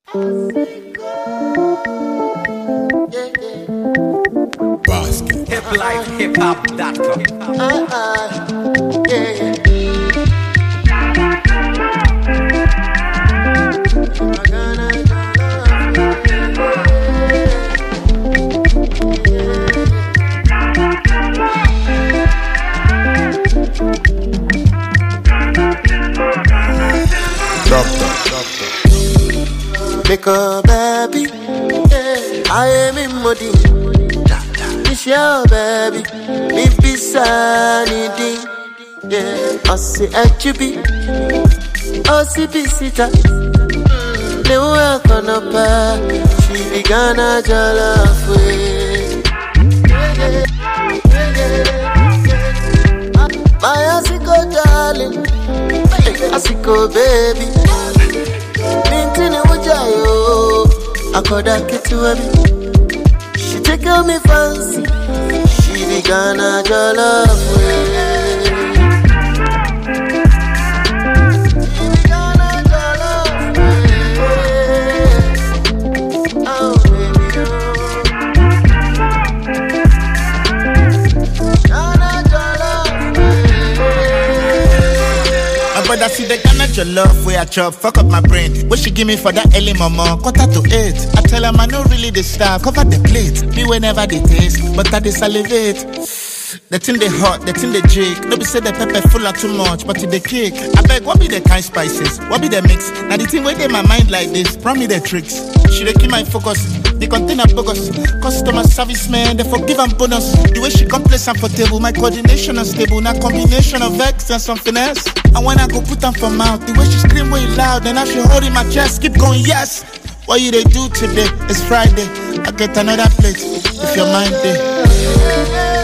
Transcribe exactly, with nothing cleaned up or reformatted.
Basket. hip life hip hop dot com. Uh, uh, yeah. Make a baby, I am in Modi. It's your baby, me be sanity. Yeah, I see H B, I see B sita. The work on a pair, she began a jollof way. My Asiko darling, Asiko baby. Nintini ujayo, akoda kitu wabi. She take on me fancy, she began a jollof way. She began a jollof way. Oh baby, oh. Began a jollof way. My brother see the Ghana jollof where I chop, fuck up my brain. What she give me for that early mama, quarter to eight. I tell her I no really the staff, cover the plate. Me whenever they taste, but I they salivate. The thing they hot, the thing they jig. No be say the pepper full of too much, but it they kick. I beg, what be the kind spices? What be the mix? Now the thing where they my mind like this, promise me the tricks. She they keep my focus, the container bogus. Customer service man, they forgive and bonus. The way she come place and for table, my coordination unstable. Now combination of X and something else. And when I go put them for mouth, the way she scream way loud, then I should hold in my chest, keep going, yes. What you they do today? It's Friday. I get another plate if your mind there.